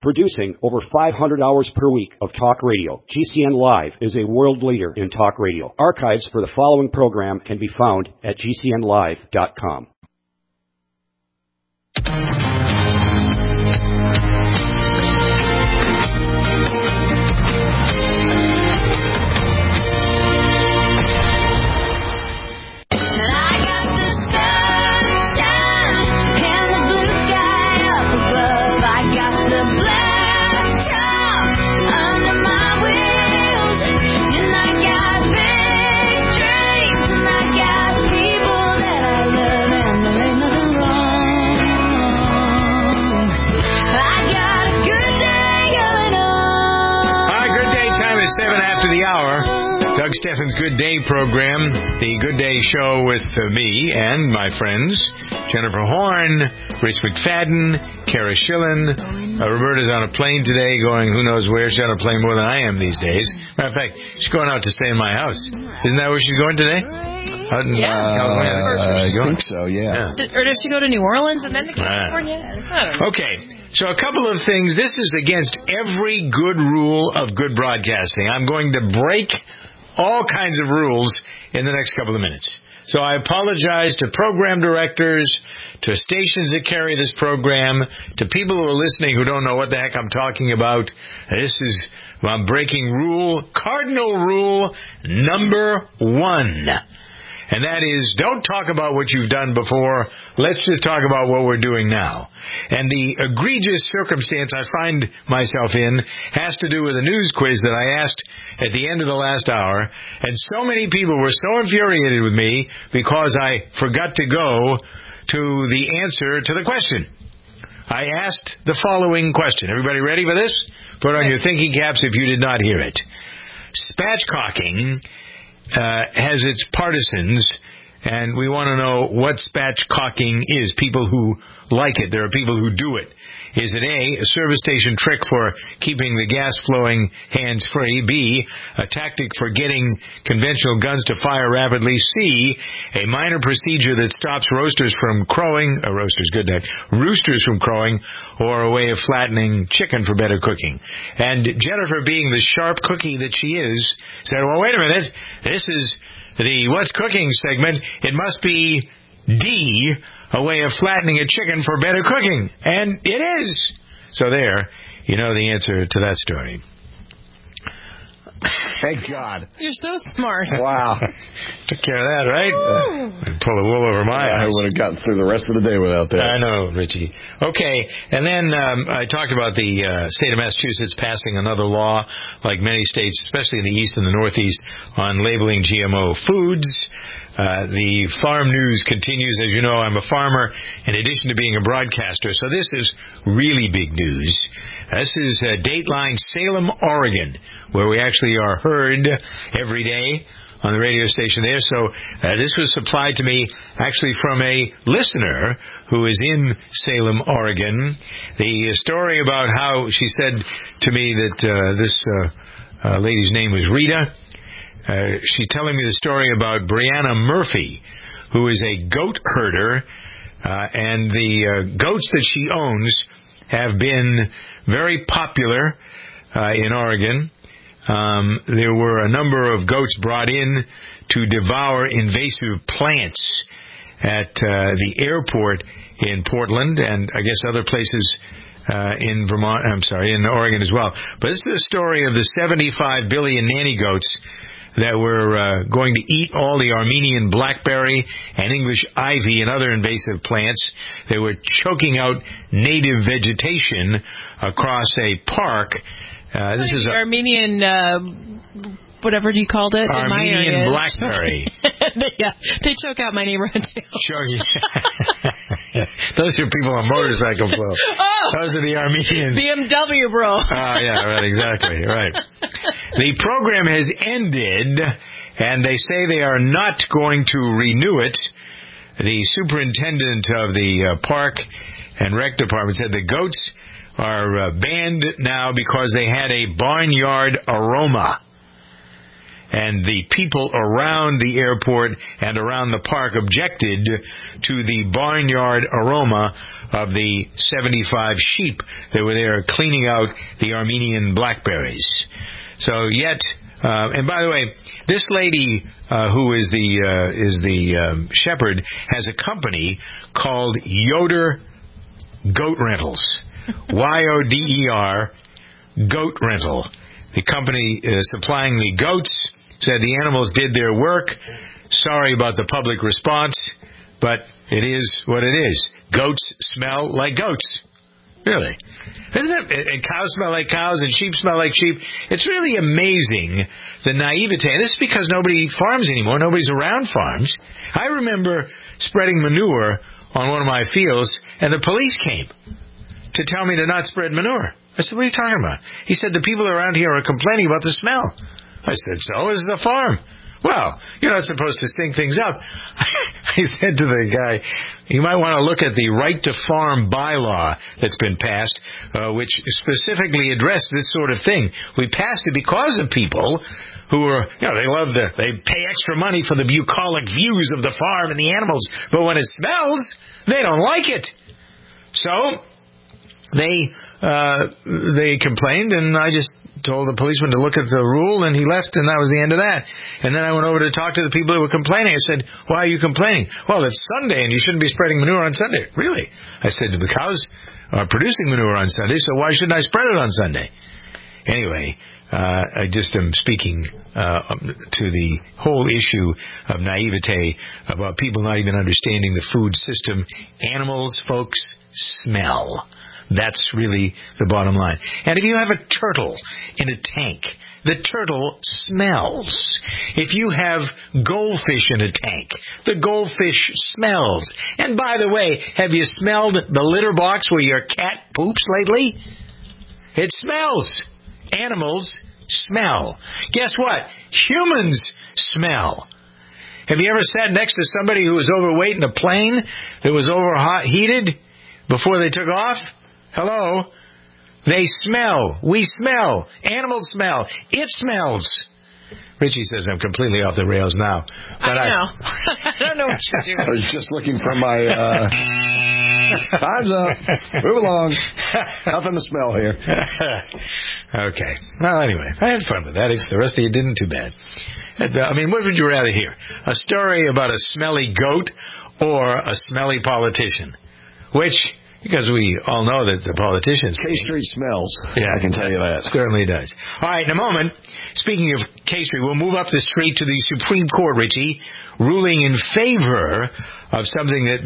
Producing over 500 hours per week of talk radio, GCN Live is a world leader in talk radio. Archives for the following program can be found at GCNlive.com. Doug Steffens' Good Day program, the Good Day show with me and my friends, Jennifer Horn, Rich McFadden, Kara Schillen. Roberta's on a plane today going who knows where. She's on a plane more than I am these days. Matter of fact, she's going out to stay in my house. Isn't that where she's going today? Out in California? I think so, yeah. Or does she go to New Orleans and then to California? I don't know. Okay. So a couple of things. This is against every good rule of good broadcasting. I'm going to break all kinds of rules in the next couple of minutes. So I apologize to program directors, to stations that carry this program, to people who are listening who don't know what the heck I'm talking about. I'm breaking cardinal rule number 1. And that is, don't talk about what you've done before. Let's just talk about what we're doing now. And the egregious circumstance I find myself in has to do with a news quiz that I asked at the end of the last hour. And so many people were so infuriated with me because I forgot to go to the answer to the question. I asked the following question. Everybody ready for this? Put on your thinking caps if you did not hear it. Spatchcocking has its partisans, and we want to know what spatchcocking is. People who like it. There are people who do it. Is it A, a service station trick for keeping the gas flowing hands-free? B, a tactic for getting conventional guns to fire rapidly? C, a minor procedure that stops roosters from crowing, roosters from crowing, or a way of flattening chicken for better cooking? And Jennifer, being the sharp cookie that she is, said, well, wait a minute, this is the What's Cooking segment. It must be D, a way of flattening a chicken for better cooking. And it is. So there, you know the answer to that story. Thank God. You're so smart. Wow. Took care of that, right? Pull the wool over my eyes. I would have gotten through the rest of the day without that. I know, Richie. Okay, and then I talked about the state of Massachusetts passing another law, like many states, especially in the East and the Northeast, on labeling GMO foods. The farm news continues. As you know, I'm a farmer in addition to being a broadcaster, so this is really big news. This is Dateline Salem, Oregon, where we actually are heard every day on the radio station there. So this was supplied to me actually from a listener who is in Salem, Oregon. The story about how she said to me that this lady's name was Rita. She's telling me the story about Brianna Murphy, who is a goat herder, and the goats that she owns have been very popular in Oregon. There were a number of goats brought in to devour invasive plants at the airport in Portland, and I guess other places in Oregon as well. But this is a story of the 75 billion nanny goats that were going to eat all the Armenian blackberry and English ivy and other invasive plants. They were choking out native vegetation across a park. This is Armenian, whatever you called it. Armenian blackberry. They choke out my neighborhood too. Sure. Those are people on motorcycle flow. Those are the Armenians. BMW, bro. Yeah, right, exactly, right. The program has ended, and they say they are not going to renew it. The superintendent of the park and rec department said the goats are banned now because they had a barnyard aroma. And the people around the airport and around the park objected to the barnyard aroma of the 75 sheep that were there cleaning out the Armenian blackberries. So yet, and by the way, this lady who is the shepherd has a company called Yoder Goat Rentals. YODER Goat Rental. The company supplying the goats said the animals did their work. Sorry about the public response, but it is what it is. Goats smell like goats. Really. Isn't it? And cows smell like cows and sheep smell like sheep. It's really amazing, the naivete. And this is because nobody farms anymore. Nobody's around farms. I remember spreading manure on one of my fields, and the police came to tell me to not spread manure. I said, what are you talking about? He said, the people around here are complaining about the smell. I said, so is the farm. Well, you're not supposed to stink things up. I said to the guy, you might want to look at the right to farm bylaw that's been passed, which specifically addressed this sort of thing. We passed it because of people who are, they pay extra money for the bucolic views of the farm and the animals, but when it smells, they don't like it. So they complained, and I just told the policeman to look at the rule, and he left, and that was the end of that. And then I went over to talk to the people who were complaining. I said, why are you complaining? Well, it's Sunday, and you shouldn't be spreading manure on Sunday. Really? I said, the cows are producing manure on Sunday, so why shouldn't I spread it on Sunday? Anyway, I just am speaking to the whole issue of naivete about people not even understanding the food system. Animals, folks, smell. That's really the bottom line. And if you have a turtle in a tank, the turtle smells. If you have goldfish in a tank, the goldfish smells. And by the way, have you smelled the litter box where your cat poops lately? It smells. Animals smell. Guess what? Humans smell. Have you ever sat next to somebody who was overweight in a plane that was overheated before they took off? Hello? They smell. We smell. Animals smell. It smells. Richie says I'm completely off the rails now. But I know. I don't know what you're doing. I was just looking for my... time's up. Move along. Nothing to smell here. Okay. Well, anyway, I had fun with that. If the rest of you didn't, too bad. What would you rather hear? A story about a smelly goat or a smelly politician? Which... Because we all know that the politicians... K Street smells. Yeah, I can tell you that. Certainly does. All right, in a moment, speaking of K Street, we'll move up the street to the Supreme Court, Richie, ruling in favor of something that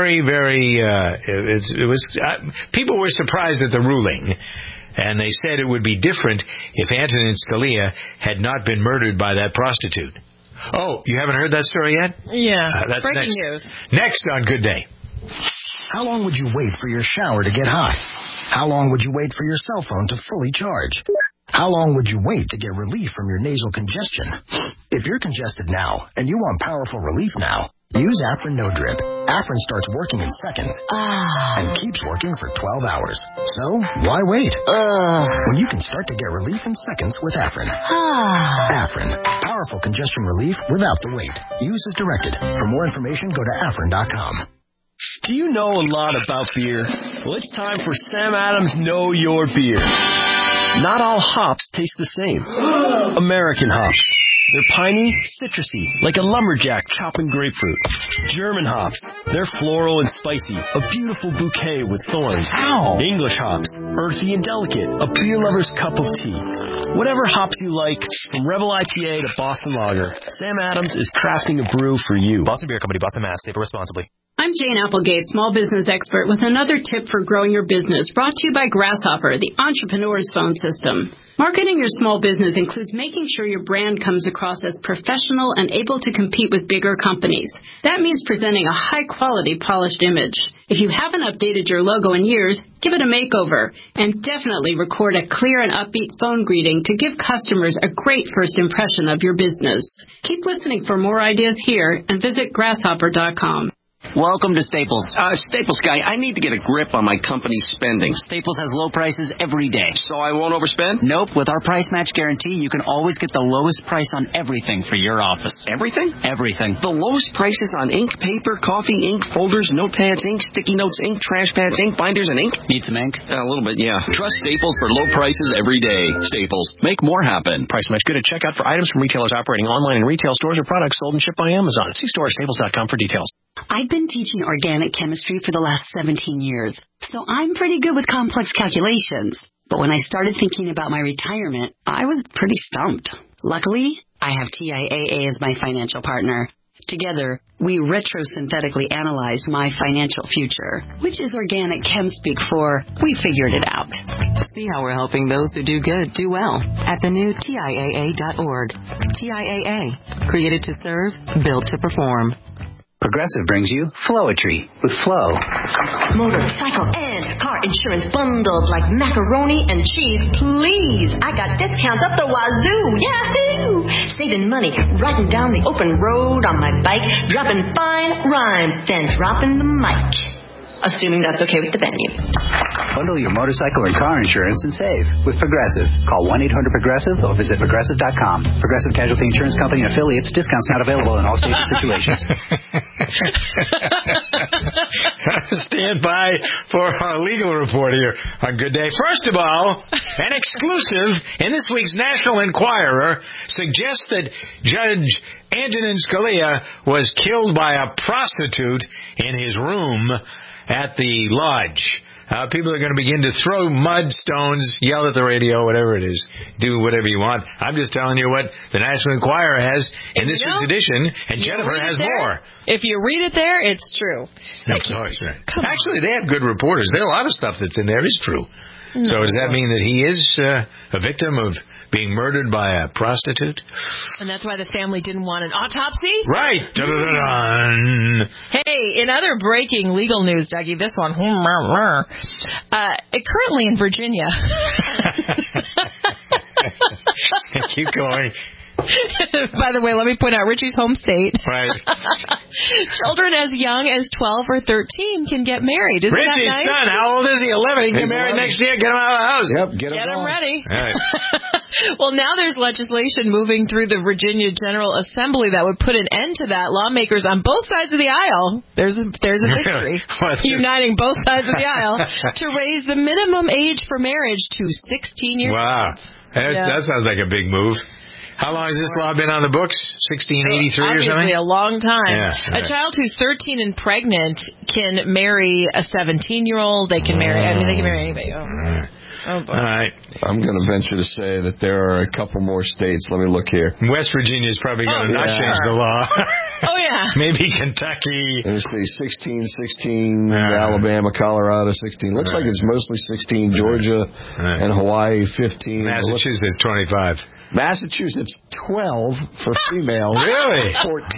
people were surprised at the ruling. And they said it would be different if Antonin Scalia had not been murdered by that prostitute. Oh, you haven't heard that story yet? Yeah. That's breaking next. news. Next on Good Day. How long would you wait for your shower to get hot? How long would you wait for your cell phone to fully charge? How long would you wait to get relief from your nasal congestion? If you're congested now and you want powerful relief now, use Afrin No Drip. Afrin starts working in seconds and keeps working for 12 hours. So, why wait? When you can start to get relief in seconds with Afrin. Afrin. Powerful congestion relief without the wait. Use as directed. For more information, go to Afrin.com. Do you know a lot about beer? Well, it's time for Sam Adams Know Your Beer. Not all hops taste the same. American hops. They're piney, citrusy, like a lumberjack chopping grapefruit. German hops. They're floral and spicy, a beautiful bouquet with thorns. Ow! English hops. Earthy and delicate, a beer lover's cup of tea. Whatever hops you like, from Rebel IPA to Boston Lager, Sam Adams is crafting a brew for you. Boston Beer Company, Boston, Mass. Savor responsibly. I'm Jane Applegate, small business expert, with another tip for growing your business, brought to you by Grasshopper, the entrepreneur's phone system. Marketing your small business includes making sure your brand comes across as professional and able to compete with bigger companies. That means presenting a high-quality, polished image. If you haven't updated your logo in years, give it a makeover, and definitely record a clear and upbeat phone greeting to give customers a great first impression of your business. Keep listening for more ideas here and visit grasshopper.com. Welcome to Staples. Staples guy, I need to get a grip on my company's spending. Staples has low prices every day. So I won't overspend? Nope. With our price match guarantee, you can always get the lowest price on everything for your office. Everything? Everything. The lowest prices on ink, paper, coffee, ink, folders, notepads, ink, sticky notes, ink, trash pads, ink, binders, and ink? Need some ink? A little bit, yeah. Trust Staples for low prices every day. Staples. Make more happen. Price match good at checkout for items from retailers operating online in retail stores or products sold and shipped by Amazon. See store at staples.com for details. I've been teaching organic chemistry for the last 17 years, so I'm pretty good with complex calculations. But when I started thinking about my retirement, I was pretty stumped. Luckily, I have TIAA as my financial partner. Together, we retrosynthetically analyzed my financial future, which is organic chem speak for we figured it out. See how we're helping those who do good do well at the new TIAA.org. TIAA, created to serve, built to perform. Progressive brings you Flowetry with Flow. Motorcycle and car insurance bundled like macaroni and cheese, please. I got discounts up the wazoo. Yahoo! Saving money, riding down the open road on my bike, dropping fine rhymes, then dropping the mic. Assuming that's okay with the venue. Bundle your motorcycle and car insurance and save with Progressive. Call 1-800-PROGRESSIVE or visit Progressive.com. Progressive Casualty Insurance Company and affiliates. Discounts not available in all states and situations. Stand by for our legal report here on Good Day. First of all, an exclusive in this week's National Enquirer suggests that Judge Antonin Scalia was killed by a prostitute in his room at the lodge. People are going to begin to throw mud, stones, yell at the radio, whatever it is. Do whatever you want. I'm just telling you what the National Enquirer has in this week's edition, and Jennifer has more. If you read it there, it's true. Actually, they have good reporters. There are a lot of stuff that's in there is true. No. So does that mean that he is a victim of being murdered by a prostitute? And that's why the family didn't want an autopsy? Right. Dun-dun-dun-dun. Hey, in other breaking legal news, Dougie, this one. Currently in Virginia. Keep going. By the way, let me point out Richie's home state. Right. Children as young as 12 or 13 can get married. Isn't Richie's that nice? son, how old is he? 11. He can get married 11. Next year. Get him out of the house. Yep, get him ready. All right. Well, now there's legislation moving through the Virginia General Assembly that would put an end to that. Lawmakers on both sides of the aisle, there's a victory, uniting both sides of the aisle, to raise the minimum age for marriage to 16 years old. Wow. That sounds like a big move. How long has this law been on the books? 1683 or something? Obviously a long time. Yeah, A right. child who's 13 and pregnant can marry a 17-year-old. They can marry, they can marry anybody. All right. I'm going to venture to say that there are a couple more states. Let me look here. West Virginia is probably going to not change the law. Oh, yeah. Maybe Kentucky. Let me see, 16, Alabama, Colorado, 16. Looks like it's mostly 16. Georgia and Hawaii, 15. Massachusetts, 25. Massachusetts, 12 for females. Really?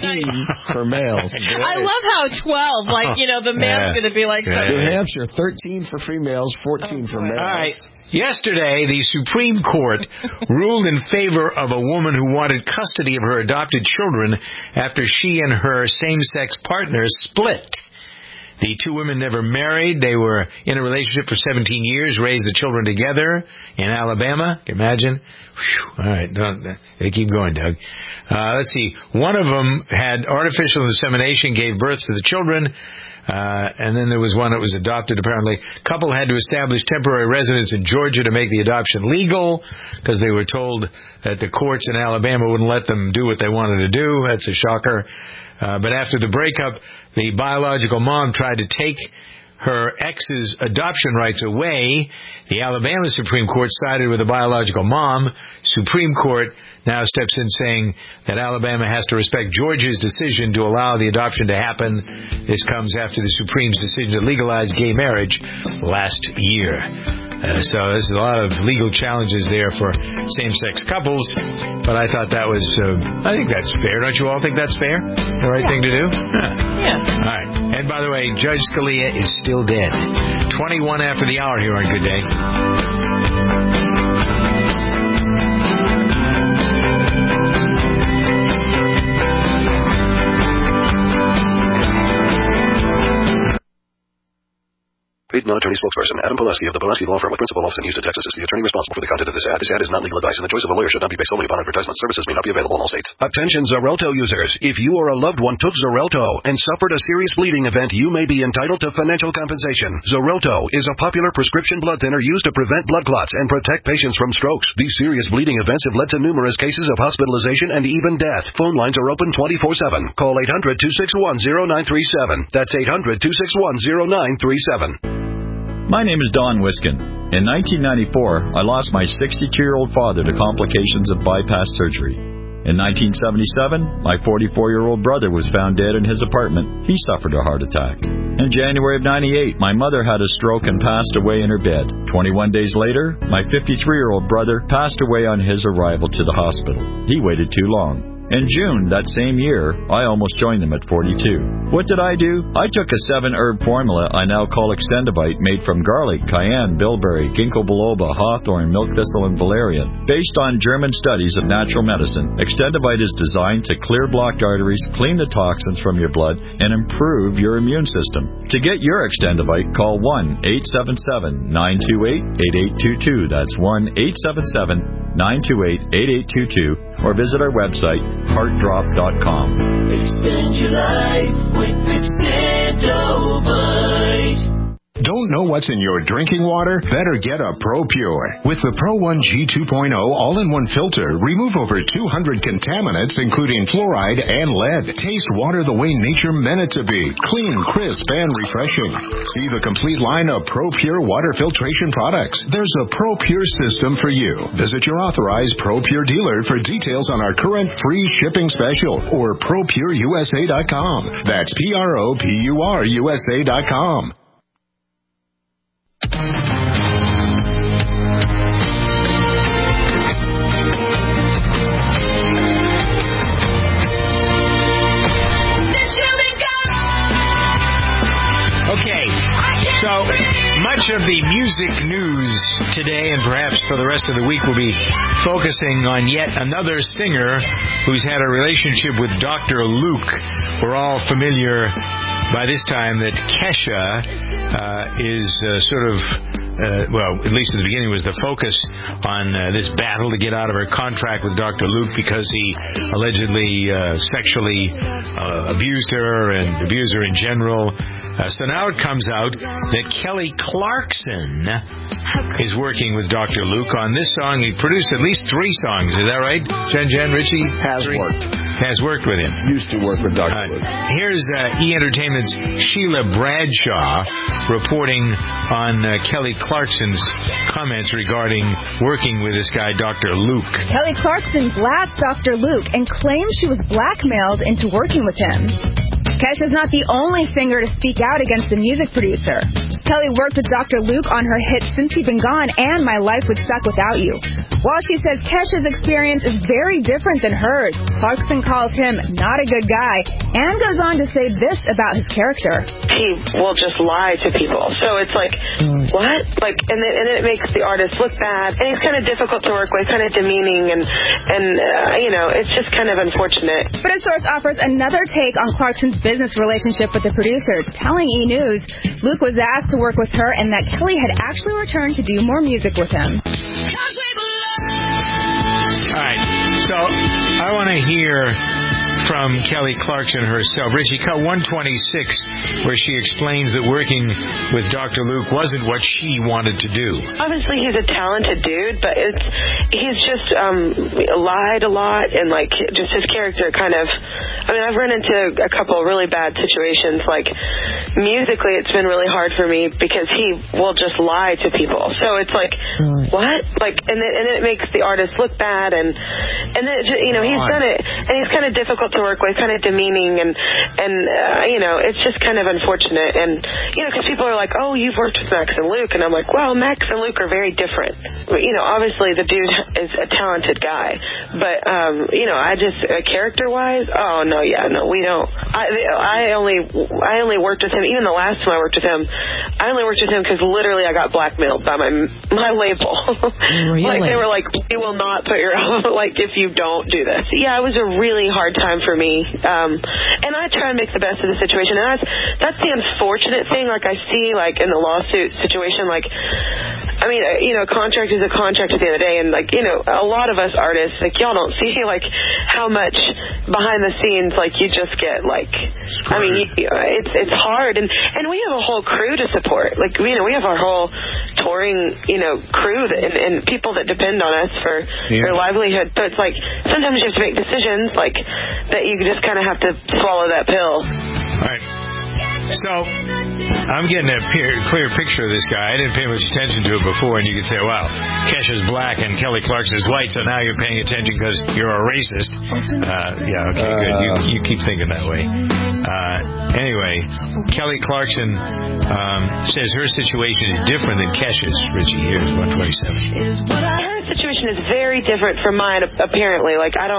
14 for males. I love how 12, like, the male's going to be like... New Hampshire, 13 for females, 14 for males. All right. Yesterday, the Supreme Court ruled in favor of a woman who wanted custody of her adopted children after she and her same-sex partner split. The two women never married. They were in a relationship for 17 years, raised the children together in Alabama. Can you imagine? Whew. All right. They keep going, Doug. Let's see. One of them had artificial insemination, gave birth to the children. And then there was one that was adopted, apparently. Couple had to establish temporary residence in Georgia to make the adoption legal because they were told that the courts in Alabama wouldn't let them do what they wanted to do. That's a shocker. But after the breakup, the biological mom tried to take her ex's adoption rights away. The Alabama Supreme Court sided with the biological mom. Supreme Court now steps in saying that Alabama has to respect Georgia's decision to allow the adoption to happen. This comes after the Supreme's decision to legalize gay marriage last year. So there's a lot of legal challenges there for same-sex couples, but I thought that was, I think that's fair. Don't you all think that's fair? The right thing to do? Yeah. All right. And by the way, Judge Scalia is still dead. 21 after the hour here on Good Day. Paid non-attorney spokesperson Adam Pulaski of the Pulaski Law Firm with principal office in Houston, Texas, is the attorney responsible for the content of this ad. This ad is not legal advice, and the choice of a lawyer should not be based solely upon advertisement. Services may not be available in all states. Attention Xarelto users. If you or a loved one took Xarelto and suffered a serious bleeding event, you may be entitled to financial compensation. Xarelto is a popular prescription blood thinner used to prevent blood clots and protect patients from strokes. These serious bleeding events have led to numerous cases of hospitalization and even death. Phone lines are open 24/7. Call 800-261-0937. That's 800-261-0937. My name is Don Wiskin. In 1994, I lost my 62-year-old father to complications of bypass surgery. In 1977, my 44-year-old brother was found dead in his apartment. He suffered a heart attack. In January of 98, my mother had a stroke and passed away in her bed. 21 days later, my 53-year-old brother passed away on his arrival to the hospital. He waited too long. In June that same year, I almost joined them at 42. What did I do? I took a 7-herb formula I now call Extendivite, made from garlic, cayenne, bilberry, ginkgo biloba, hawthorn, milk thistle, and valerian. Based on German studies of natural medicine, Extendivite is designed to clear blocked arteries, clean the toxins from your blood, and improve your immune system. To get your Extendivite, call 1-877-928-8822. That's 1-877-928-8822. Or visit our website, heartdrop.com. Extend your life with Extendovite. Don't know what's in your drinking water? Better get a ProPure. With the Pro 1 G2.0 all-in-one filter, remove over 200 contaminants, including fluoride and lead. Taste water the way nature meant it to be. Clean, crisp, and refreshing. See the complete line of ProPure water filtration products. There's a ProPure system for you. Visit your authorized ProPure dealer for details on our current free shipping special or ProPureUSA.com. That's ProPureUSA.com. Okay, so much of the music news today and perhaps for the rest of the week will be focusing on yet another singer who's had a relationship with Dr. Luke. We're all familiar by this time that Kesha is well, at least at the beginning, was the focus on this battle to get out of her contract with Dr. Luke because he allegedly sexually abused her and abused her in general. So now it comes out that Kelly Clarkson is working with Dr. Luke on this song. He produced at least 3 songs. Is that right, Jen? Richie? Has worked with him. Used to work with Dr. Luke. Here's E! Entertainment's Sheila Bradshaw reporting on Kelly Clarkson's comments regarding working with this guy, Dr. Luke. Kelly Clarkson blasts Dr. Luke and claims she was blackmailed into working with him. Kesha's not the only singer to speak out against the music producer. Kelly worked with Dr. Luke on her hits Since You've Been Gone and My Life Would Suck Without You. While she says Kesha's experience is very different than hers, Clarkson calls him not a good guy and goes on to say this about his character. He will just lie to people. So it's like, what? And it makes the artist look bad. And he's kind of difficult to work with, kind of demeaning, and it's just kind of unfortunate. But a source offers another take on Clarkson's business relationship with the producer, telling E! News Luke was asked to work with her and that Kelly had actually returned to do more music with him. All right, so I want to hear from Kelly Clarkson herself. Richie, cut 126, where she explains that working with Dr. Luke wasn't what she wanted to do. Obviously, he's a talented dude, but he's just lied a lot, and just his character kind of. I mean, I've run into a couple of really bad situations. Musically, it's been really hard for me because he will just lie to people. So it's what? And it makes the artist look bad, and then he's done it, and he's kind of difficult to work with, kind of demeaning, and it's just kind of unfortunate. And because people are like, oh, you've worked with Max and Luke, and I'm like, well, Max and Luke are very different. Obviously the dude is a talented guy, but I just character-wise, oh no, we don't. I only worked with him. Even the last time I worked with him, I only worked with him because literally I got blackmailed by my label. Really? They were like, we will not put your if you don't do this. Yeah, it was a really hard time for me. And I try and make the best of the situation. And that's the unfortunate thing. Like, I see, like, in the lawsuit situation, like, I mean, a contract is a contract at the end of the day. And, like, a lot of us artists, like, y'all don't see, like, how much behind the scenes, like, you just get, like, I mean, it's hard. And we have a whole crew to support. Like, we have our whole touring, crew and people that depend on us for their livelihood. So it's like, sometimes you have to make decisions, like, that you just kind of have to swallow that pill. All right. So, I'm getting a clear picture of this guy. I didn't pay much attention to it before, and you could say, wow, Kesha's black and Kelly Clarkson's white, so now you're paying attention because you're a racist. Yeah, okay, good. You keep thinking that way. Anyway, Kelly Clarkson says her situation is different than Kesha's. Richie, here's 127. Her situation is very different from mine, apparently. Like, he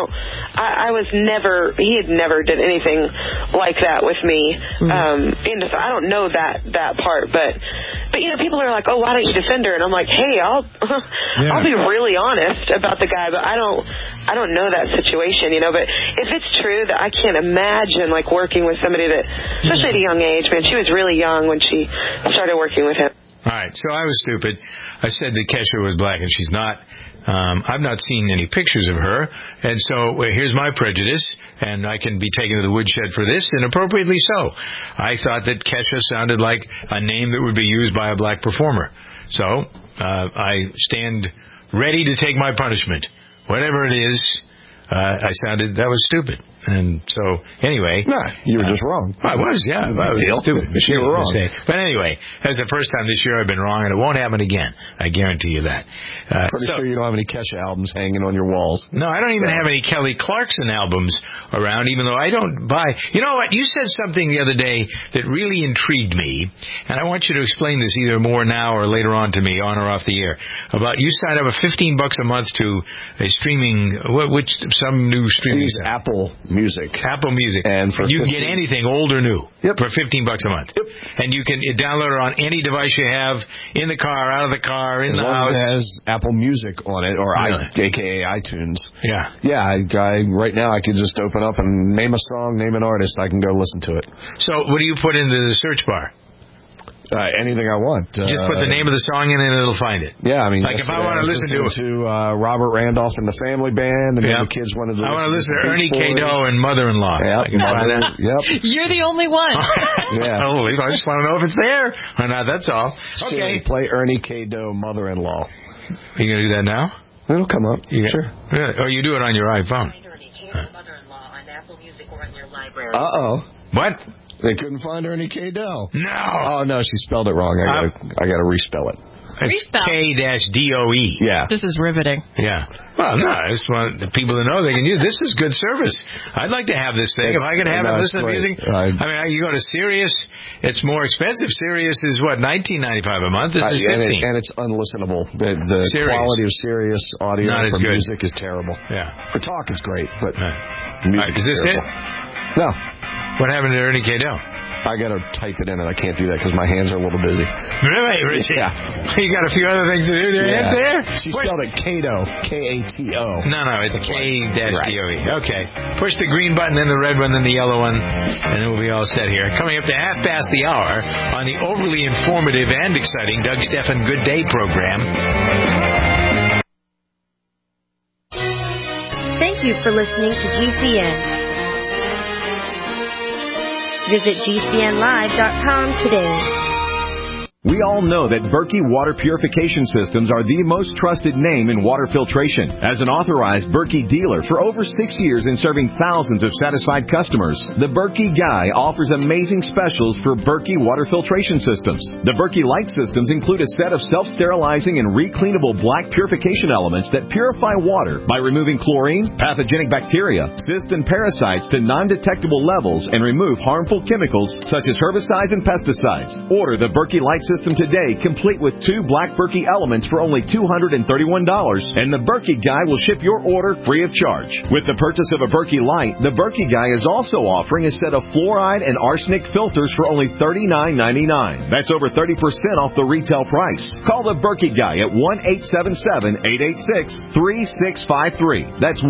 had never did anything like that with me. So I don't know that part, but people are like, oh, why don't you defend her? And I'm like, hey, I'll be really honest about the guy, but I don't know that situation, But if it's true, that I can't imagine, like, working with somebody that, especially at a young age, man, she was really young when she started working with him. All right, so I was stupid. I said that Kesha was black, and she's not. I've not seen any pictures of her, and so here's my prejudice, and I can be taken to the woodshed for this, and appropriately so. I thought that Kesha sounded like a name that would be used by a black performer. So I stand ready to take my punishment. Whatever it is, that was stupid. And so, anyway. No, you were just wrong. I was, yeah. I was stupid. You were wrong. But anyway, that's the first time this year I've been wrong, and it won't happen again. I guarantee you that. Pretty sure you don't have any Kesha albums hanging on your walls. No, I don't even have any Kelly Clarkson albums around, even though I don't buy. You know what? You said something the other day that really intrigued me, and I want you to explain this either more now or later on to me, on or off the air, about you signed up $15 a month to a streaming, some new streaming. Apple Music. Apple Music. And you can get anything, old or new, for $15 a month. Yep. And you can download it on any device you have, in the car, out of the car, in the house. As long as it has Apple Music on it, or aka iTunes. Yeah. Yeah, right now I could just open up and name a song, name an artist, I can go listen to it. So what do you put into the search bar? Anything I want. Just put the name of the song in and it'll find it. Yeah, I mean, like if I want to listen to Robert Randolph and the Family Band, and the kids wanted to. I want to listen to Ernie K-Doe and Mother-in-Law. Yep, I can find that. Yep. You're the only one. Yeah. Oh, I just want to know if it's there or not. That's all. Okay. Play Ernie K-Doe, Mother-in-Law. Are you gonna do that now? It'll come up. Sure. Really? Oh, you do it on your iPhone. Ernie K-Doe, Mother-in-Law on Apple Music or in your library. What? They couldn't find Ernie K-Doe. No. Oh, no, she spelled it wrong. I got to respell it. It's K-DOE. Yeah. This is riveting. Yeah. Well, no, I just want the people to know they can use this. Is good service. I'd like to have this thing. If I could have it, listen to music. I mean, you go to Sirius, it's more expensive. Sirius is what, $19.95 a month? This is $15. And it's unlistenable. The quality of Sirius audio for music is terrible. Yeah. For talk, it's great, but music is this terrible. It? No. What happened to Ernie K-Doe? I got to type it in, and I can't do that because my hands are a little busy. Really, Richie? Yeah. You got a few other things to do there. She spelled it K-Doe. K-A-T-O. No, it's K-DOE. Okay. Push the green button, then the red one, then the yellow one, and then we'll be all set here. Coming up to 1:30 on the overly informative and exciting Doug Stephan Good Day program. Thank you for listening to GCN. Visit GCNlive.com today. We all know that Berkey Water Purification Systems are the most trusted name in water filtration. As an authorized Berkey dealer for over 6 years and serving thousands of satisfied customers, the Berkey Guy offers amazing specials for Berkey Water Filtration Systems. The Berkey Light Systems include a set of self-sterilizing and recleanable black purification elements that purify water by removing chlorine, pathogenic bacteria, cysts, and parasites to non-detectable levels and remove harmful chemicals such as herbicides and pesticides. Order the Berkey Light system today, complete with 2 Black Berkey elements for only $231, and the Berkey Guy will ship your order free of charge. With the purchase of a Berkey Light, the Berkey Guy is also offering a set of fluoride and arsenic filters for only $39.99. That's over 30% off the retail price. Call the Berkey Guy at 1-877-886-3653. That's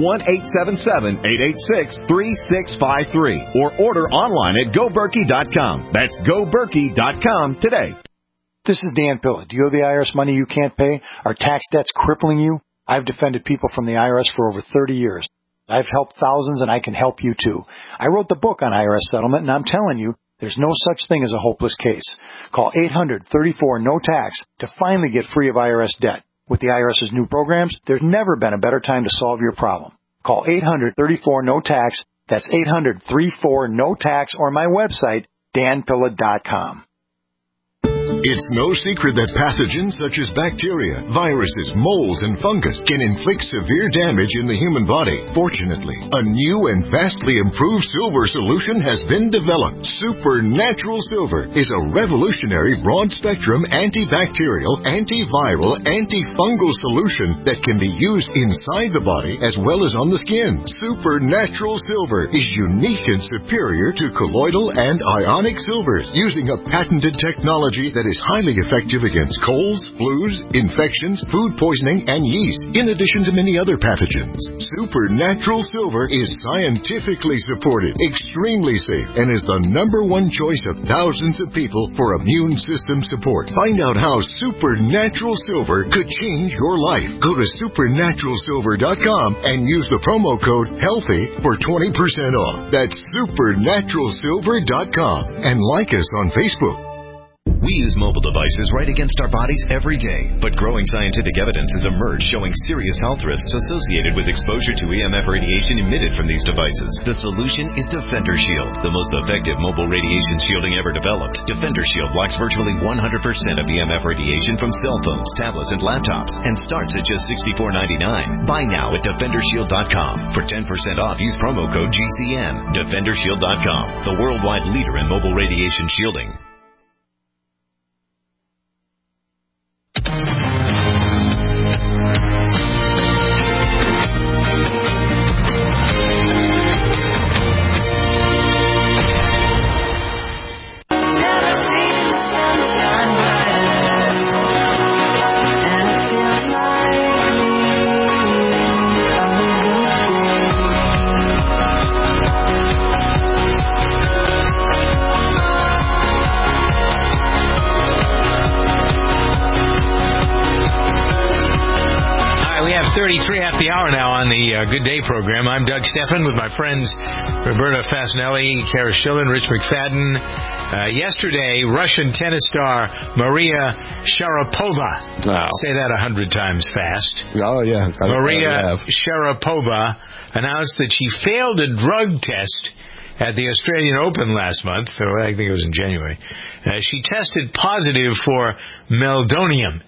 1-877-886-3653. Or order online at GoBerkey.com. That's GoBerkey.com today. This is Dan Pilla. Do you owe the IRS money you can't pay? Are tax debts crippling you? I've defended people from the IRS for over 30 years. I've helped thousands, and I can help you too. I wrote the book on IRS settlement, and I'm telling you, there's no such thing as a hopeless case. Call 800-34-NO-TAX to finally get free of IRS debt. With the IRS's new programs, there's never been a better time to solve your problem. Call 800-34-NO-TAX. That's 800-34-NO-TAX, or my website, danpilla.com. It's no secret that pathogens such as bacteria, viruses, molds, and fungus can inflict severe damage in the human body. Fortunately, a new and vastly improved silver solution has been developed. Supernatural Silver is a revolutionary broad-spectrum antibacterial, antiviral, antifungal solution that can be used inside the body as well as on the skin. Supernatural Silver is unique and superior to colloidal and ionic silvers, using a patented technology that is highly effective against colds, flus, infections, food poisoning, and yeast, in addition to many other pathogens. Supernatural Silver is scientifically supported, extremely safe, and is the #1 choice of thousands of people for immune system support. Find out how Supernatural Silver could change your life. Go to supernaturalsilver.com and use the promo code HEALTHY for 20% off. That's supernaturalsilver.com, and like us on Facebook. We use mobile devices right against our bodies every day, but growing scientific evidence has emerged showing serious health risks associated with exposure to EMF radiation emitted from these devices. The solution is Defender Shield, the most effective mobile radiation shielding ever developed. Defender Shield blocks virtually 100% of EMF radiation from cell phones, tablets, and laptops, and starts at just $64.99. Buy now at DefenderShield.com. For 10% off, use promo code GCN. DefenderShield.com, the worldwide leader in mobile radiation shielding. Good Day program. I'm Doug Stephan with my friends Roberta Fasanelli, Kara Schillen, Rich McFadden. Yesterday, Russian tennis star Maria Sharapova. Wow. Say that 100 times fast. Oh, yeah. Maria Sharapova announced that she failed a drug test at the Australian Open last month. I think it was in January. She tested positive for meldonium.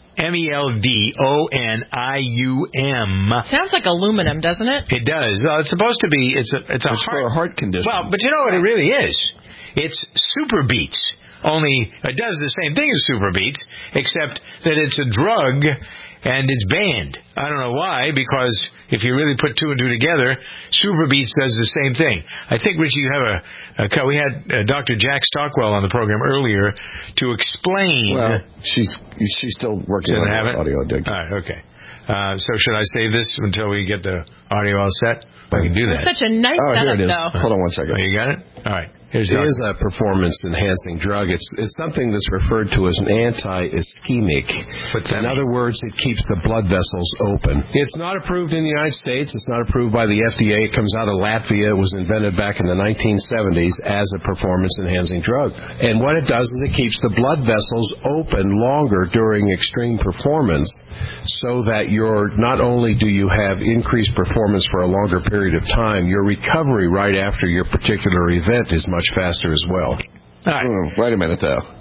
MELDONIUM. Sounds like aluminum, doesn't it? It does. Well, it's supposed to be. It's for a heart condition. Well, but you know what it really is? It's Super Beats. Only it does the same thing as Super Beats, except that it's a drug and it's banned. I don't know why, because if you really put two and two together, Super Beats does the same thing. I think, Richie, you have we had Dr. Jack Stockwell on the program earlier to explain. Well, she's still working on the audio. Dig. All right, okay. So should I save this until we get the audio all set? I can do that. Such a nice setup, here it is. Though. Hold on one second. Oh, you got it? All right. It is a performance-enhancing drug. It's something that's referred to as an anti-ischemic. In other words, it keeps the blood vessels open. It's not approved in the United States. It's not approved by the FDA. It comes out of Latvia. It was invented back in the 1970s as a performance-enhancing drug. And what it does is it keeps the blood vessels open longer during extreme performance, so that not only do you have increased performance for a longer period of time, your recovery right after your particular event is much faster as well. All right. Wait a minute, though.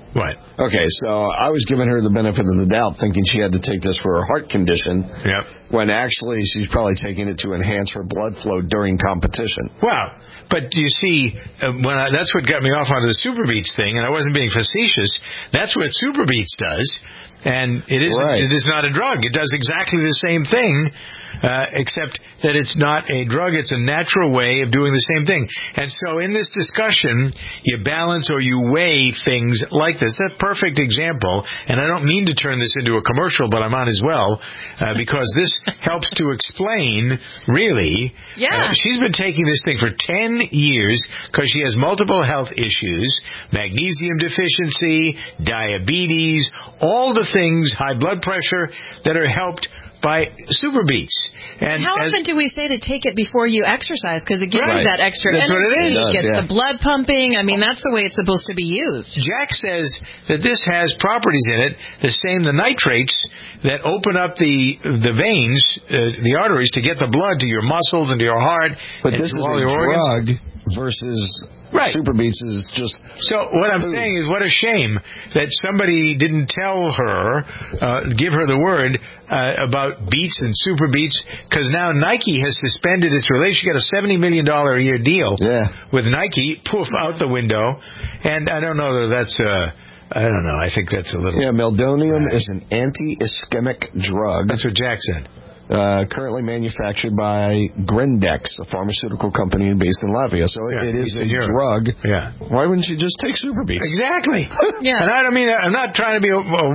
What? Okay, so I was giving her the benefit of the doubt, thinking she had to take this for her heart condition. Yep. When actually she's probably taking it to enhance her blood flow during competition. Well, but you see, that's what got me off onto the Super Beets thing, and I wasn't being facetious. That's what Super Beets does, and it is not a drug. It does exactly the same thing, except that it's not a drug. It's a natural way of doing the same thing. And so in this discussion, you balance or you weigh things like this. That's a perfect example, and I don't mean to turn this into a commercial, but I'm on as well, because this helps to explain, really. Yeah. She's been taking this thing for 10 years because she has multiple health issues, magnesium deficiency, diabetes, all the things, high blood pressure, that are helped by Super Beets. And how often do we say to take it before you exercise? Because it gives you that extra energy. What it is. It gets the blood pumping. I mean, that's the way it's supposed to be used. Jack says that this has properties in it, the nitrates that open up the veins, the arteries, to get the blood to your muscles and to your heart. But this is a drug versus Super Beets is just... So what I'm saying is, what a shame that somebody didn't tell her, give her the word about Beets and Super Beets, because now Nike has suspended its relationship. She got a $70 million a year deal with Nike, poof, out the window. And I don't know that that's... I don't know. I think that's a little... Yeah, meldonium is an anti-ischemic drug. That's what Jack said. Currently manufactured by Grindex, a pharmaceutical company based in Latvia. So it is a drug. Yeah. Why wouldn't you just take Super Beets? Exactly. And I don't mean, I'm not trying to be,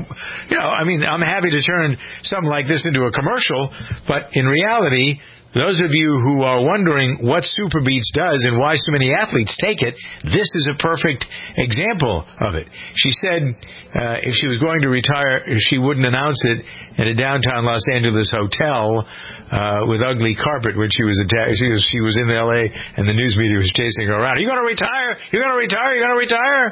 I'm happy to turn something like this into a commercial, but in reality, those of you who are wondering what Super Beets does and why so many athletes take it, this is a perfect example of it. She said if she was going to retire, she wouldn't announce it at a downtown Los Angeles hotel with ugly carpet when she was she was in L.A. and the news media was chasing her around. Are you going to retire? You're going to retire? You're going to retire?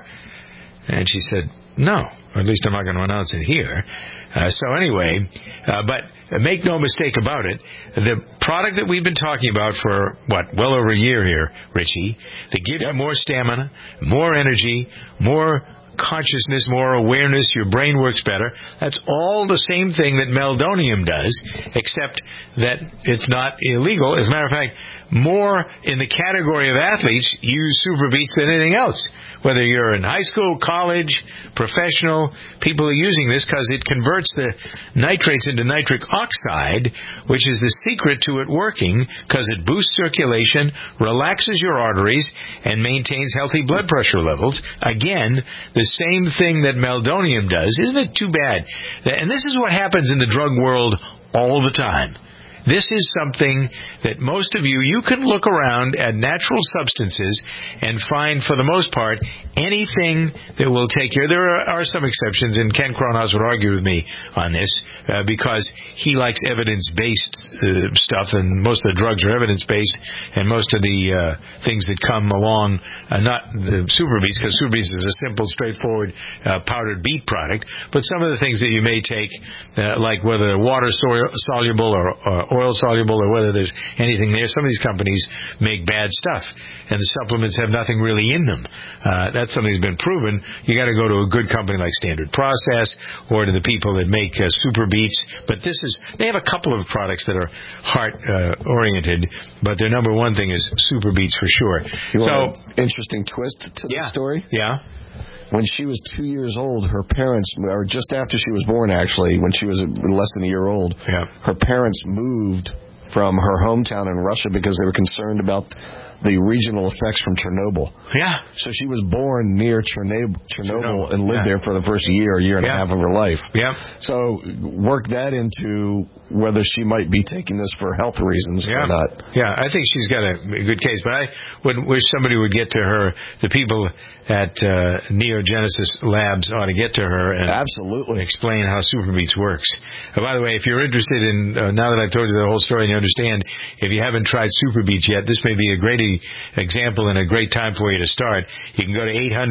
And she said, no, or at least I'm not going to announce it here. So anyway, but make no mistake about it, the product that we've been talking about for, well over a year here, Richie, they give you more stamina, more energy, more consciousness, more awareness, your brain works better. That's all the same thing that meldonium does, except that it's not illegal. As a matter of fact, more in the category of athletes use Super Beets than anything else. Whether you're in high school, college, professional, people are using this because it converts the nitrates into nitric oxide, which is the secret to it working, because it boosts circulation, relaxes your arteries, and maintains healthy blood pressure levels. Again, the same thing that meldonium does. Isn't it too bad? And this is what happens in the drug world all the time. This is something that most of you can look around at natural substances and find, for the most part, anything that will take care. There are some exceptions, and Ken Kronhaus would argue with me on this because he likes evidence-based stuff, and most of the drugs are evidence-based, and most of the things that come along, not the Super Beets, because Super Beets is a simple, straightforward powdered beet product, but some of the things that you may take, like whether they're water-soluble or oil-soluble, or whether there's anything there. Some of these companies make bad stuff, and the supplements have nothing really in them. That's something that's been proven. You got to go to a good company like Standard Process, or to the people that make Super Beets. But they have a couple of products that are heart-oriented, but their number one thing is Super Beets for sure. Interesting twist to the story? Yeah. When she was 2 years old, her parents, or just after she was born, actually, when she was less than a year old, her parents moved from her hometown in Russia because they were concerned about the regional effects from Chernobyl. Yeah. So she was born near Chernobyl and lived there for the first year and a half of her life. Yeah. So work that into whether she might be taking this for health reasons or not. Yeah, I think she's got a good case. But I would wish somebody would get to her, the people at Neogenesis Labs ought to get to her and absolutely explain how Super Beets works. By the way, if you're interested in, now that I've told you the whole story and you understand, if you haven't tried Super Beets yet, this may be a great example and a great time for you to start. You can go to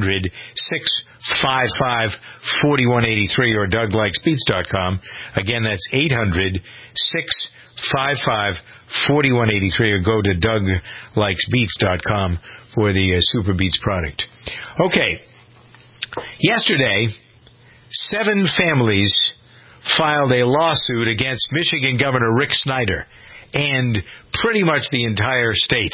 800-655-4183 or DougLikesBeets.com. Again, that's 800-655-4183 or go to DougLikesBeets.com for the Super Beets product. Okay. Yesterday, 7 families filed a lawsuit against Michigan Governor Rick Snyder and pretty much the entire state.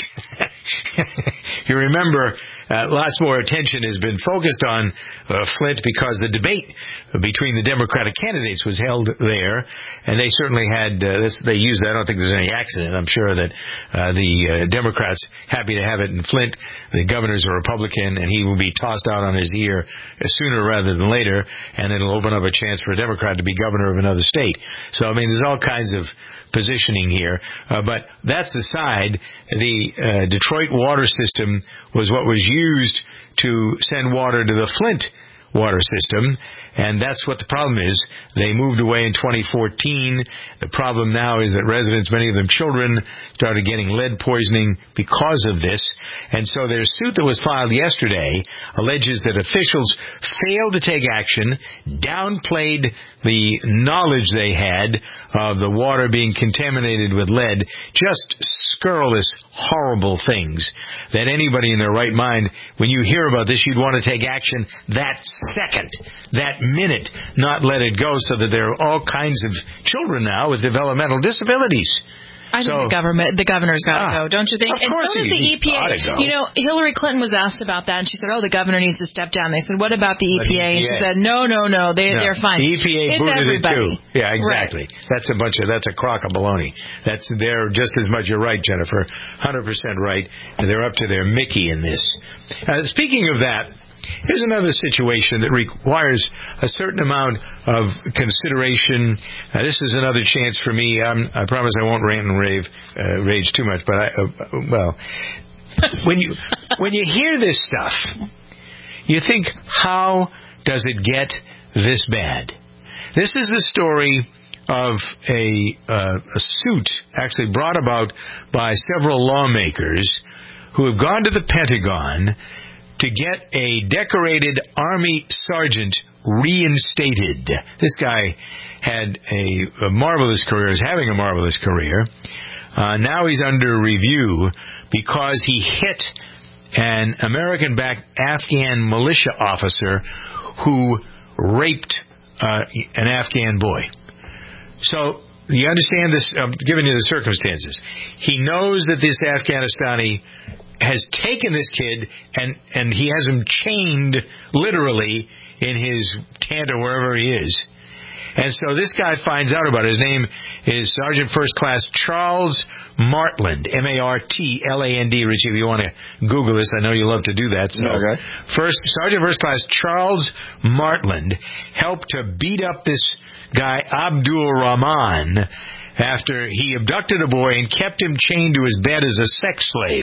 You remember, lots more attention has been focused on Flint because the debate between the Democratic candidates was held there, and they certainly had, they used that. I don't think there's any accident. I'm sure that the Democrats happy to have it in Flint. The governor's a Republican, and he will be tossed out on his ear sooner rather than later, and it'll open up a chance for a Democrat to be governor of another state. So, I mean, there's all kinds of positioning here, but that's the side. The Detroit water system was what was used to send water to the Flint water system, and that's what the problem is. They moved away in 2014. The problem now is that residents, many of them children, started getting lead poisoning because of this. And so their suit that was filed yesterday alleges that officials failed to take action, downplayed the knowledge they had of the water being contaminated with lead, just scurrilous, horrible things that anybody in their right mind, when you hear about this, you'd want to take action that second, that minute, not let it go, so that there are all kinds of children now with developmental disabilities. I think the governor's got to go, don't you think? Of course, so does the EPA. You know, Hillary Clinton was asked about that, and she said, "Oh, the governor needs to step down." They said, "What about the EPA?" And she said, "No, they're fine." The EPA booted it too. Yeah, exactly. Right. That's a crock of baloney. They're just as much. You're right, Jennifer. 100% right. They're up to their Mickey in this. Speaking of that, here's another situation that requires a certain amount of consideration. This is another chance for me. I promise I won't rant and rage too much. But when you hear this stuff, you think, how does it get this bad? This is the story of a suit actually brought about by several lawmakers who have gone to the Pentagon to get a decorated Army sergeant reinstated. This guy had a marvelous career, is having a marvelous career. Now he's under review because he hit an American-backed Afghan militia officer who raped an Afghan boy. So you understand this, I'm giving you the circumstances. He knows that this Afghanistani has taken this kid and he has him chained literally in his tent or wherever he is. And so this guy finds out about it. His name is Sergeant First Class Charles Martland, Martland. Richie, if you want to Google this, I know you love to do that. So okay. Sergeant First Class Charles Martland helped to beat up this guy Abdul Rahman after he abducted a boy and kept him chained to his bed as a sex slave.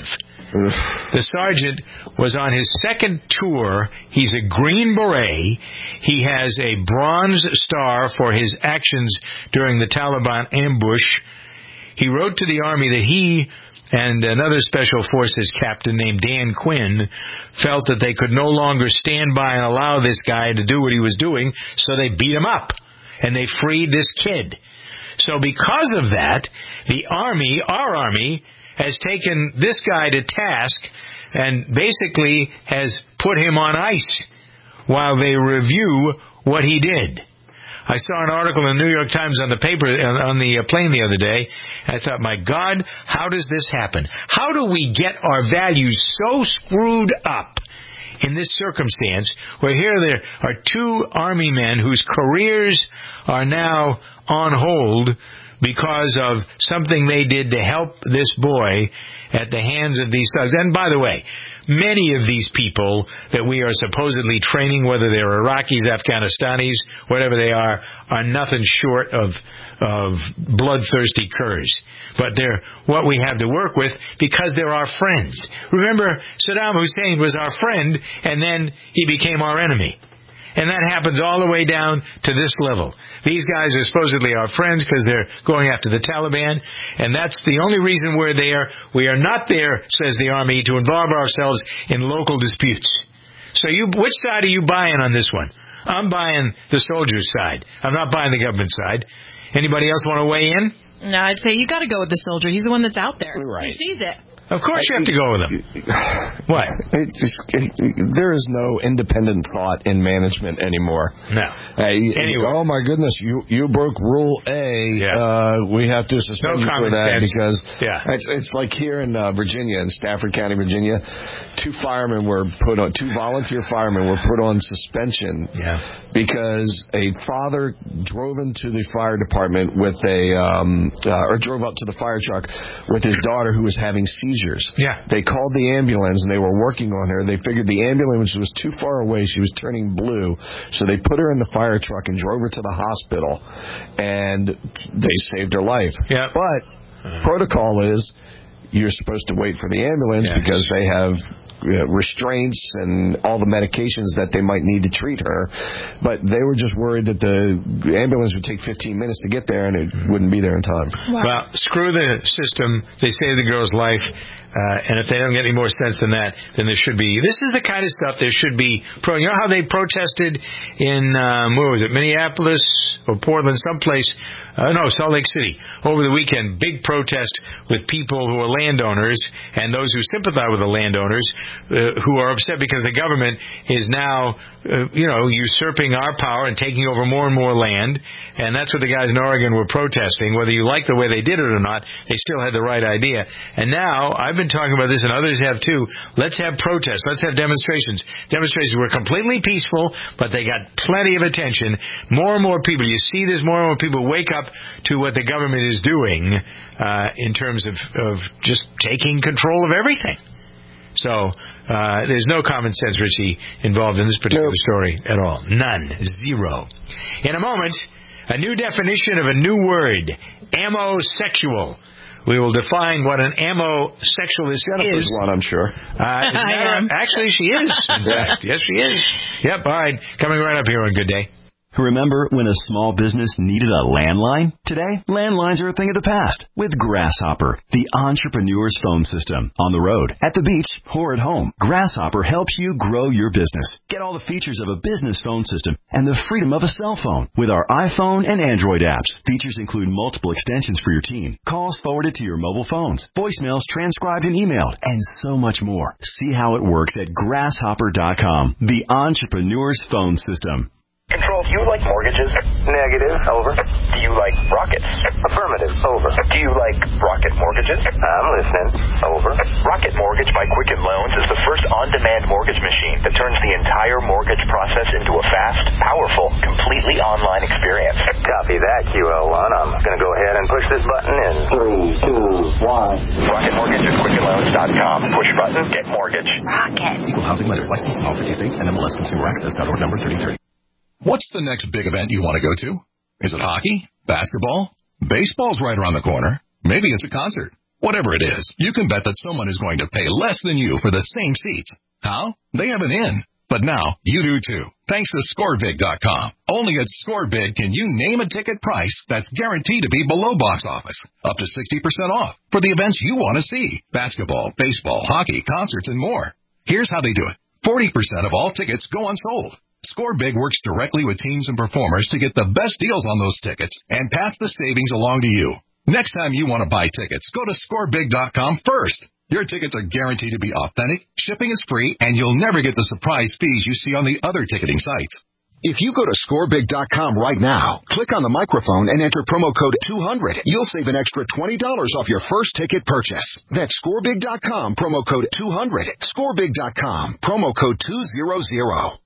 The sergeant was on his second tour. He's a Green Beret. He has a Bronze Star for his actions during the Taliban ambush. He wrote to the Army that he and another Special Forces captain named Dan Quinn felt that they could no longer stand by and allow this guy to do what he was doing, so they beat him up, and they freed this kid. So because of that, the Army, our Army, has taken this guy to task and basically has put him on ice while they review what he did. I saw an article in the New York Times on the paper, on the plane the other day. I thought, my God, how does this happen? How do we get our values so screwed up in this circumstance where here there are two Army men whose careers are now on hold because of something they did to help this boy at the hands of these thugs? And by the way, many of these people that we are supposedly training, whether they're Iraqis, Afghanistanis, whatever they are nothing short of bloodthirsty curs. But they're what we have to work with because they're our friends. Remember, Saddam Hussein was our friend, and then he became our enemy. And that happens all the way down to this level. These guys are supposedly our friends because they're going after the Taliban, and that's the only reason we're there. We are not there, says the Army, to involve ourselves in local disputes. So which side are you buying on this one? I'm buying the soldiers' side. I'm not buying the government side. Anybody else want to weigh in? No, I'd say you got to go with the soldier. He's the one that's out there. Right. He sees it. Of course you have to go with them. What? There is no independent thought in management anymore. No. Anyway. Oh, my goodness. You broke Rule A. Yeah. We have to suspend you for that sense. because Yeah. it's like here in Virginia, in Stafford County, Virginia, two volunteer firemen were put on suspension because a father drove into the fire department with or drove up to the fire truck with his daughter who was having seizures. Yeah. They called the ambulance and they were working on her. They figured the ambulance was too far away. She was turning blue. So they put her in the fire truck and drove her to the hospital. And they saved her life. Yeah. But protocol is you're supposed to wait for the ambulance because they have restraints and all the medications that they might need to treat her. But they were just worried that the ambulance would take 15 minutes to get there and it wouldn't be there in time. Wow. Well, screw the system. They saved the girl's life. And if they don't get any more sense than that, then there should be. This is the kind of stuff there should be. You know how they protested in, where was it, Minneapolis or Portland, someplace? Salt Lake City. Over the weekend, big protest with people who are landowners and those who sympathize with the landowners who are upset because the government is now, usurping our power and taking over more and more land. And that's what the guys in Oregon were protesting. Whether you like the way they did it or not, they still had the right idea. And now, I've been talking about this, and others have too. Let's have protests. Let's have demonstrations. Demonstrations were completely peaceful, but they got plenty of attention. More and more people, you see this, more and more people wake up to what the government is doing in terms of just taking control of everything. So there's no common sense, Richie, involved in this particular story at all. None. Zero. In a moment, a new definition of a new word, ammosexual. We will define what an ammosexual is. Jennifer's one, I'm sure. Actually, she is. In fact, yes, she is. Yep. All right. Coming right up here on Good Day. Remember when a small business needed a landline? Today, landlines are a thing of the past with Grasshopper, the entrepreneur's phone system. On the road, at the beach, or at home, Grasshopper helps you grow your business. Get all the features of a business phone system and the freedom of a cell phone with our iPhone and Android apps. Features include multiple extensions for your team, calls forwarded to your mobile phones, voicemails transcribed and emailed, and so much more. See how it works at Grasshopper.com, the entrepreneur's phone system. Control, do you like mortgages? Negative. Over. Do you like rockets? Affirmative. Over. Do you like rocket mortgages? I'm listening. Over. Rocket Mortgage by Quicken Loans is the first on-demand mortgage machine that turns the entire mortgage process into a fast, powerful, completely online experience. Copy that, QL1. I'm going to go ahead and push this button in 3, 2, 1. Rocket Mortgage at QuickenLoans.com. Push button, get mortgage. Rocket. Equal housing lender. Licensed in all 50 states. NMLS Consumer Access.org number 33. What's the next big event you want to go to? Is it hockey? Basketball? Baseball's right around the corner. Maybe it's a concert. Whatever it is, you can bet that someone is going to pay less than you for the same seats. How? They have an in. But now, you do too. Thanks to ScoreBig.com. Only at ScoreBig can you name a ticket price that's guaranteed to be below box office. Up to 60% off for the events you want to see. Basketball, baseball, hockey, concerts, and more. Here's how they do it. 40% of all tickets go unsold. ScoreBig works directly with teams and performers to get the best deals on those tickets and pass the savings along to you. Next time you want to buy tickets, go to ScoreBig.com first. Your tickets are guaranteed to be authentic, shipping is free, and you'll never get the surprise fees you see on the other ticketing sites. If you go to ScoreBig.com right now, click on the microphone and enter promo code 200, you'll save an extra $20 off your first ticket purchase. That's ScoreBig.com, promo code 200. ScoreBig.com, promo code 200.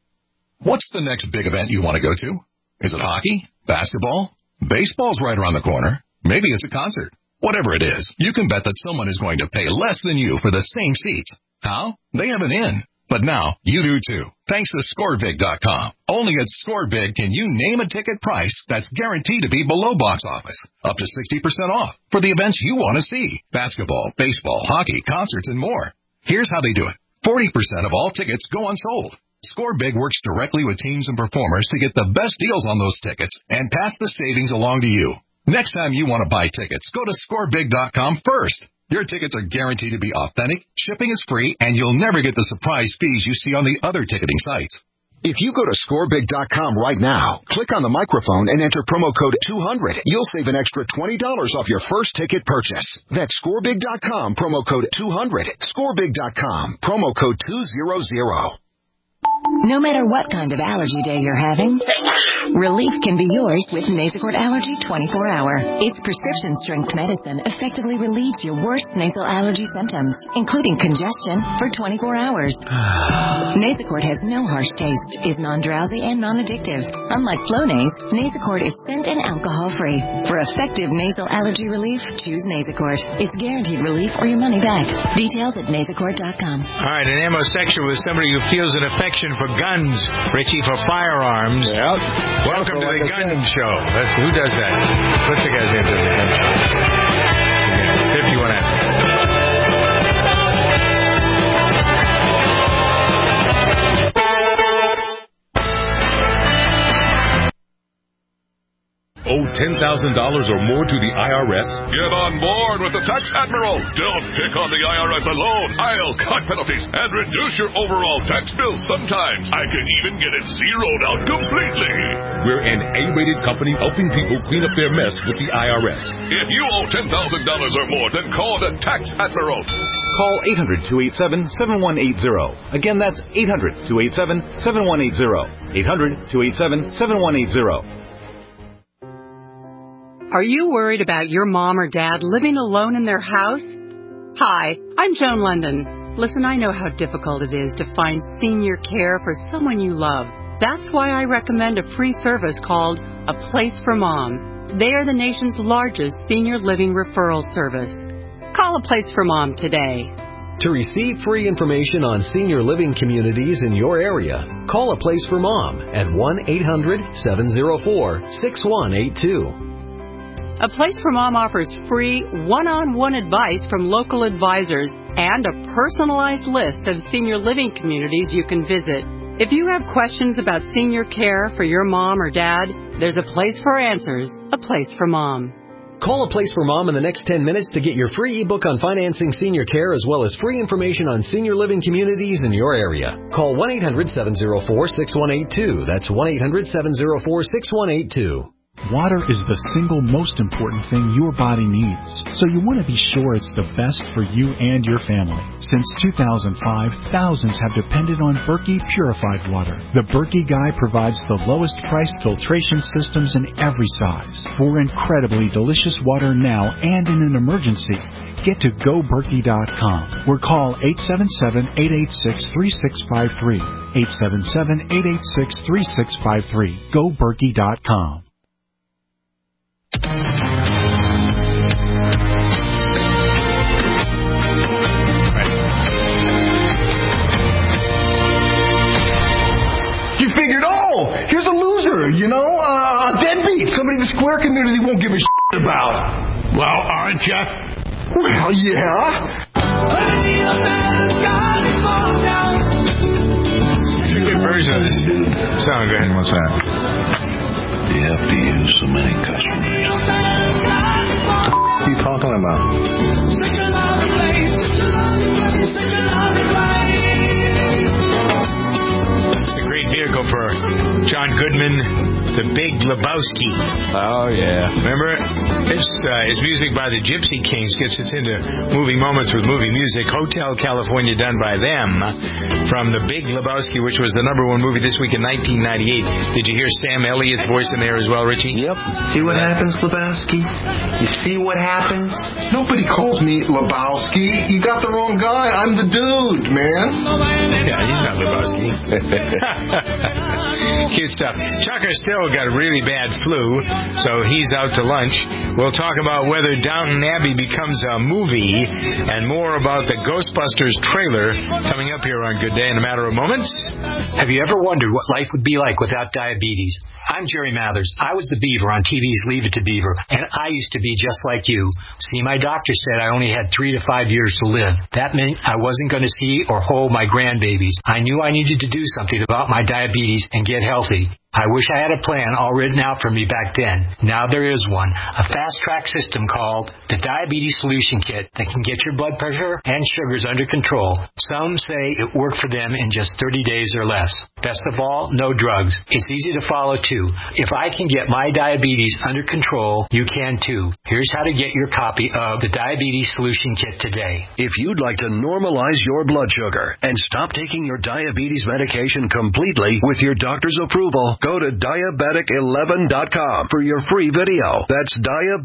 What's the next big event you want to go to? Is it hockey? Basketball? Baseball's right around the corner. Maybe it's a concert. Whatever it is, you can bet that someone is going to pay less than you for the same seats. How? They have an in. But now, you do too. Thanks to ScoreBig.com. Only at ScoreBig can you name a ticket price that's guaranteed to be below box office. Up to 60% off for the events you want to see. Basketball, baseball, hockey, concerts, and more. Here's how they do it. 40% of all tickets go unsold. ScoreBig works directly with teams and performers to get the best deals on those tickets and pass the savings along to you. Next time you want to buy tickets, go to ScoreBig.com first. Your tickets are guaranteed to be authentic, shipping is free, and you'll never get the surprise fees you see on the other ticketing sites. If you go to scorebig.com right now, click on the microphone and enter promo code 200, you'll save an extra $20 off your first ticket purchase. That's scorebig.com, promo code 200. Scorebig.com, promo code 200. No matter what kind of allergy day you're having, relief can be yours with Nasacort Allergy 24-Hour. Its prescription-strength medicine effectively relieves your worst nasal allergy symptoms, including congestion, for 24 hours. Nasacort has no harsh taste, is non-drowsy and non-addictive. Unlike Flonase, Nasacort is scent and alcohol-free. For effective nasal allergy relief, choose Nasacort. It's guaranteed relief or your money back. Details at nasacort.com. All right, an amosexual is somebody who feels an affection for guns, Richie, for firearms. Yep. Welcome to the gun show. Who does that? What's the guy's name for the gun show? 51 after. Owe $10,000 or more to the IRS? Get on board with the Tax Admiral. Don't pick on the IRS alone. I'll cut penalties and reduce your overall tax bill. Sometimes I can even get it zeroed out completely. We're an A-rated company helping people clean up their mess with the IRS. If you owe $10,000 or more, then call the Tax Admiral. Call 800-287-7180. Again, that's 800-287-7180. 800-287-7180. Are you worried about your mom or dad living alone in their house? Hi, I'm Joan London. Listen, I know how difficult it is to find senior care for someone you love. That's why I recommend a free service called A Place for Mom. They are the nation's largest senior living referral service. Call A Place for Mom today. To receive free information on senior living communities in your area, call A Place for Mom at 1-800-704-6182. A Place for Mom offers free one-on-one advice from local advisors and a personalized list of senior living communities you can visit. If you have questions about senior care for your mom or dad, there's a place for answers, A Place for Mom. Call A Place for Mom in the next 10 minutes to get your free ebook on financing senior care as well as free information on senior living communities in your area. Call 1-800-704-6182. That's 1-800-704-6182. Water is the single most important thing your body needs, so you want to be sure it's the best for you and your family. Since 2005, thousands have depended on Berkey purified water. The Berkey Guy provides the lowest priced filtration systems in every size. For incredibly delicious water now and in an emergency, get to GoBerkey.com or call 877-886-3653. 877-886-3653. GoBerkey.com. You figured, here's a loser, a deadbeat, somebody the square community won't give a shit about. Well, aren't you? Well, yeah. There's a good version of this song. Go ahead. What's that? You have to use so many customers. What are you talking about? It's a great vehicle for John Goodman, the Big Lebowski. Oh, yeah. Remember? His music by the Gypsy Kings gets us into movie moments with movie music. Hotel California, done by them, from the Big Lebowski, which was the #1 movie this week in 1998. Did you hear Sam Elliott's voice in there as well, Richie? Yep. See what happens, Lebowski? You see what happens? Nobody calls me Lebowski. You got the wrong guy. I'm the dude, man. Yeah, he's not Lebowski. Cute stuff. Chucker still got a really bad flu, so he's out to lunch. We'll talk about whether Downton Abbey becomes a movie and more about the Ghostbusters trailer coming up here on Good Day in a matter of moments. Have you ever wondered what life would be like without diabetes? I'm Jerry Mathers. I was the Beaver on TV's Leave It to Beaver, and I used to be just like you. See, my doctor said I only had 3 to 5 years to live. That meant I wasn't going to see or hold my grandbabies. I knew I needed to do something about my diabetes and get healthy. I wish I had a plan all written out for me back then. Now there is one. A fast-track system called the Diabetes Solution Kit that can get your blood pressure and sugars under control. Some say it worked for them in just 30 days or less. Best of all, no drugs. It's easy to follow, too. If I can get my diabetes under control, you can, too. Here's how to get your copy of the Diabetes Solution Kit today. If you'd like to normalize your blood sugar and stop taking your diabetes medication completely with your doctor's approval, go to diabetic11.com for your free video. That's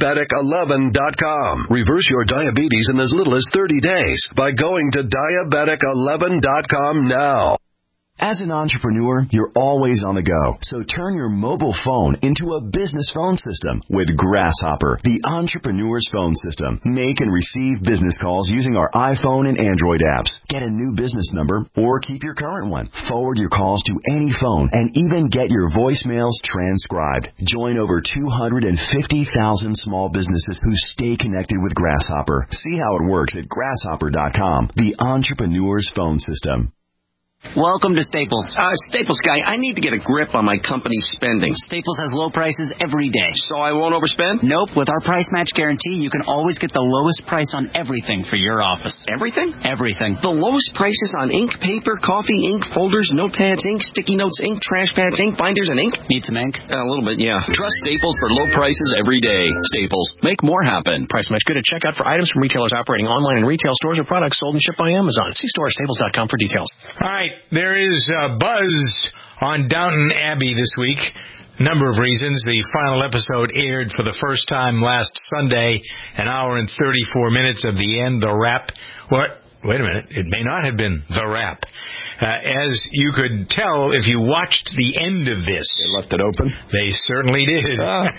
diabetic11.com. Reverse your diabetes in as little as 30 days by going to diabetic11.com now. As an entrepreneur, you're always on the go. So turn your mobile phone into a business phone system with Grasshopper, the entrepreneur's phone system. Make and receive business calls using our iPhone and Android apps. Get a new business number or keep your current one. Forward your calls to any phone and even get your voicemails transcribed. Join over 250,000 small businesses who stay connected with Grasshopper. See how it works at grasshopper.com, the entrepreneur's phone system. Welcome to Staples. Staples guy, I need to get a grip on my company's spending. Staples has low prices every day. So I won't overspend? Nope. With our price match guarantee, you can always get the lowest price on everything for your office. Everything? Everything. The lowest prices on ink, paper, coffee, ink, folders, notepads, ink, sticky notes, ink, trash pads, ink, binders, and ink? Need some ink? A little bit, yeah. Trust Staples for low prices every day. Staples. Make more happen. Price match good at checkout for items from retailers operating online in retail stores or products sold and shipped by Amazon. See store at staples.com for details. All right. There is buzz on Downton Abbey this week. A number of reasons. The final episode aired for the first time last Sunday, an hour and 34 minutes of the end, the wrap. What? Wait a minute. It may not have been the wrap. As you could tell if you watched the end of this. They left it open? They certainly did.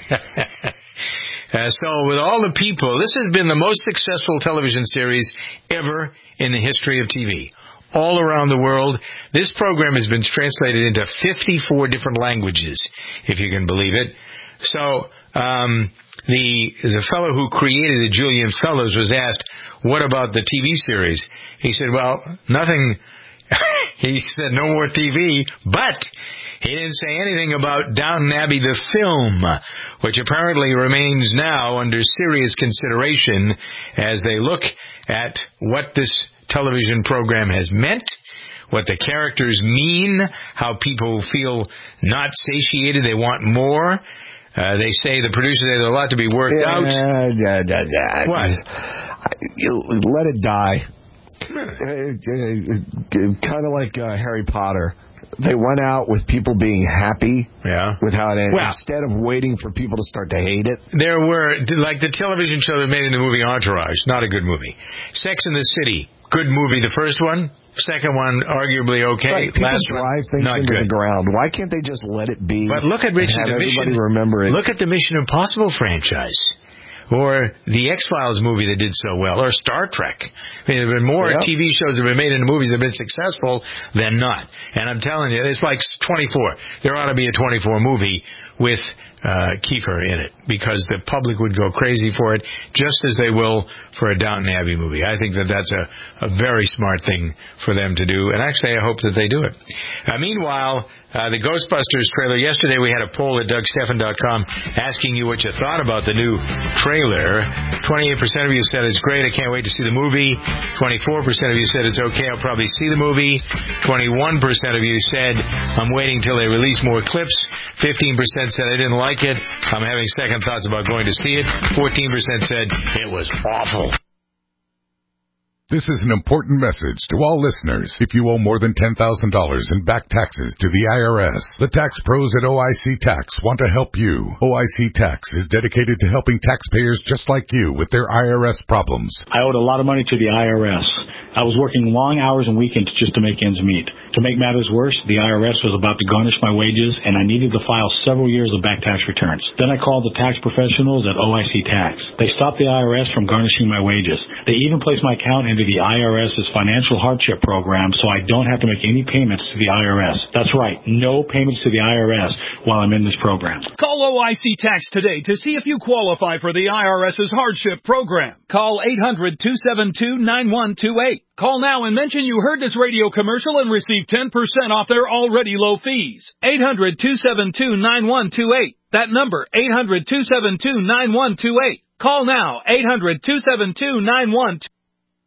So with all the people, this has been the most successful television series ever in the history of TV. All around the world. This program has been translated into 54 different languages, if you can believe it. So the fellow who created it, Julian Fellows, was asked, what about the TV series? He said, well, nothing. He said no more TV, but he didn't say anything about Downton Abbey the film, which apparently remains now under serious consideration as they look at what this television program has meant, what the characters mean, how people feel not satiated, they want more. They say, the producers say there's a lot to be worked out. What? Let it die. Kind of like Harry Potter. They went out with people being happy with how it ended, instead of waiting for people to start to hate it. There were, like the television show that made into the movie Entourage, not a good movie. Sex and the City, good movie, the first one. Second one, arguably okay. Right, people last drive one, things not into good. the ground. Why can't they just let it be? But look at everybody remember it. Look at the Mission Impossible franchise. Or the X-Files movie that did so well, or Star Trek. I mean, there have been more TV shows that have been made into movies that have been successful than not. And I'm telling you, it's like 24. There ought to be a 24 movie with Kiefer in it, because the public would go crazy for it, just as they will for a Downton Abbey movie. I think that that's a very smart thing for them to do, and actually I hope that they do it. Meanwhile, the Ghostbusters trailer, yesterday we had a poll at DougStephan.com asking you what you thought about the new trailer. 28% of you said it's great, I can't wait to see the movie. 24% of you said it's okay, I'll probably see the movie. 21% of you said I'm waiting till they release more clips. 15% said I didn't like it, I'm having second thoughts about going to see it. 14% said it was awful. This is an important message to all listeners. If you owe more than $10,000 in back taxes to the IRS, the tax pros at OIC Tax want to help you. OIC Tax is dedicated to helping taxpayers just like you with their IRS problems. I owed a lot of money to the IRS. I was working long hours and weekends just to make ends meet. To make matters worse, the IRS was about to garnish my wages, and I needed to file several years of back tax returns. Then I called the tax professionals at OIC Tax. They stopped the IRS from garnishing my wages. They even placed my account into the IRS's financial hardship program, so I don't have to make any payments to the IRS. That's right, no payments to the IRS while I'm in this program. Call OIC Tax today to see if you qualify for the IRS's hardship program. Call 800-272-9128. Call now and mention you heard this radio commercial and receive Receive 10% off their already low fees. 800-272-9128. That number, 800-272-9128. Call now, 800-272-9128.